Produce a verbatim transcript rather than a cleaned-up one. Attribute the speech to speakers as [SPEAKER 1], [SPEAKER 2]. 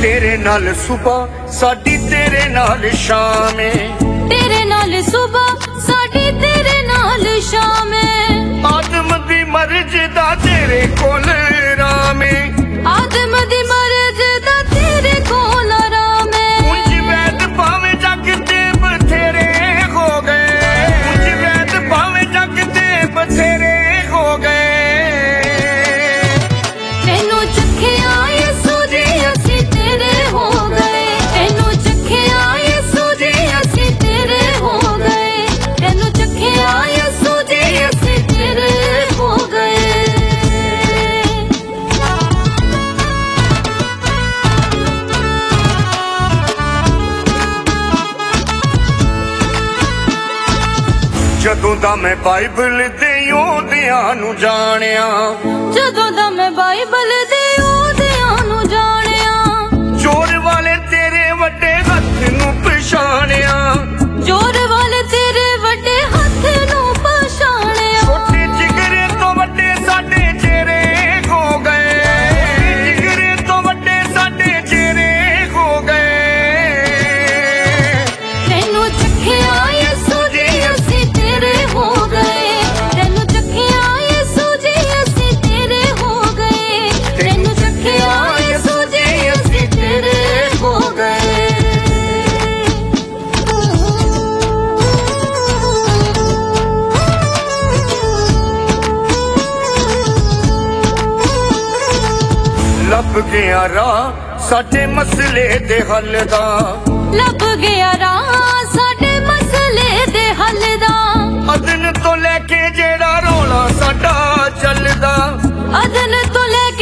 [SPEAKER 1] तेरे नाल सुबह साडी तेरे नाल शाम
[SPEAKER 2] तेरे नाल सुबह साडी तेरे नाल शाम
[SPEAKER 1] आदम दी मर्ज दा तेरे कोल राम
[SPEAKER 2] आदम दी मर्ज दा तेरे कोल राम
[SPEAKER 1] ऊंच वैद भावे जग दे बथेरे हो गए ऊंच वैद भावे जग दे बथेरे हो गए
[SPEAKER 2] तेनू चखिया यसू जी असी तेरे हो गए तेनू चखिया यसू जी असी तेरे हो गए तेनू चखिया यसू जी असी तेरे हो गए
[SPEAKER 1] जदों दा मैं बाइबल दे ओदियां नू जानिया
[SPEAKER 2] जदों दा मैं बाइबल दे ओदियां नू जानिया
[SPEAKER 1] जोर वाले तेरे वड्डे हत्थ नू पछाणिया
[SPEAKER 2] जोर वाले तेरे वड्डे हत्थ नू पछाणिया
[SPEAKER 1] छोटे जिगरे तो वड्डे साडे चेहरे हो गए जिगरे तो वड्डे साडे चेहरे हो गए
[SPEAKER 2] तेनू चखिया यसू जी असी तेरे हो गए तेनू चखिया यसू जी असी तेरे हो गए तेनू चखिया यसू जी असी तेरे हो गए
[SPEAKER 1] ਲੱਭ ਗਿਆ ਰਾਹ ਸਾਡੇ ਮਸਲੇ ਦੇ ਹੱਲ ਦਾ
[SPEAKER 2] ਲੱਭ ਗਿਆ ਰਾਹ ਸਾਡੇ ਮਸਲੇ ਦੇ ਹੱਲ ਦਾ
[SPEAKER 1] ਅਦਨ ਤੋਂ ਲੈ ਕੇ ਜਿਹੜਾ ਰੌਲਾ ਸਾਡਾ ਚੱਲਦਾ
[SPEAKER 2] ਅਦਨ ਤੋਂ ਲੈ